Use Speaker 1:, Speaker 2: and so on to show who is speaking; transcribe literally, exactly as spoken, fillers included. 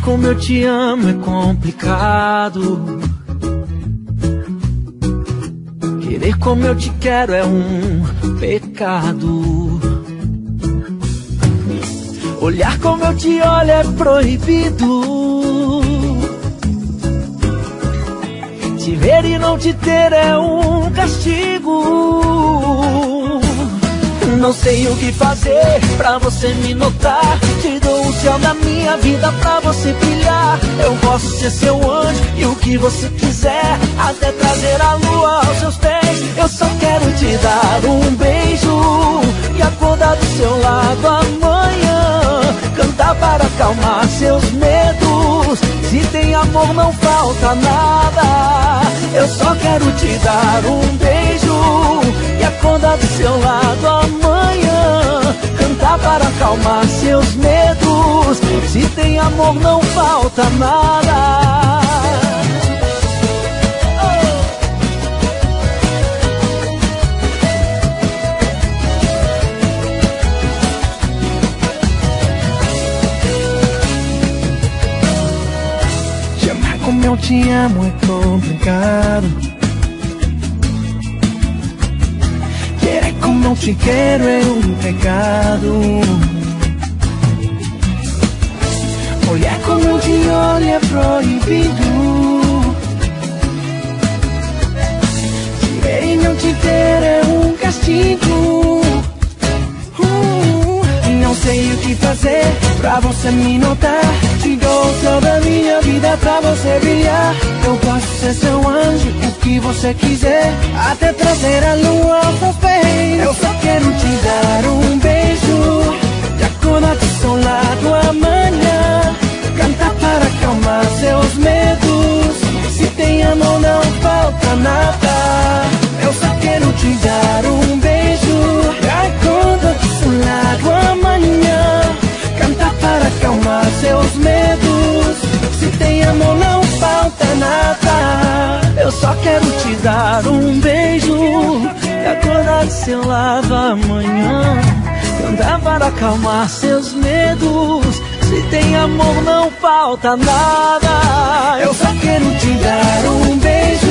Speaker 1: como eu te amo é complicado. Querer como eu te quero é um pecado. Olhar como eu te olho é proibido. Te ver e não te ter é um castigo. Não sei o que fazer pra você me notar. Te dou o céu da minha vida pra você brilhar. Eu posso ser seu anjo e o que você quiser, até trazer a lua aos seus pés. Eu só quero te dar um beijo e acordar do seu lado amanhã. Cantar para acalmar seus medos. Se tem amor não falta nada. Eu só quero te dar um beijo e acordar do seu lado amanhã. Cantar para acalmar seus medos. Se tem amor não falta nada. Te amar como eu te amo é complicado. Querer como eu te quero é um pecado. Olhar como eu te olho é proibido. Te ver e não te ter é um castigo. uh, Não sei o que fazer pra você me notar. Te dou o céu da minha vida pra você brilhar. Eu posso ser seu anjo, o que você quiser, até trazer a lua aos seus pés. Eu só quero te dar um beijo e acordar do seu lado amanhã. Cantar para acalmar seus medos. Se tem amor não falta nada. Eu só quero te dar um beijo e acordar do seu lado amanhã. Cantar para acalmar seus medos. Se tem amor não falta nada. Eu só quero te dar um beijo e acordar do seu lado amanhã. Cantar para acalmar seus medos. Se tem amor não falta nada. Eu só quero te dar um beijo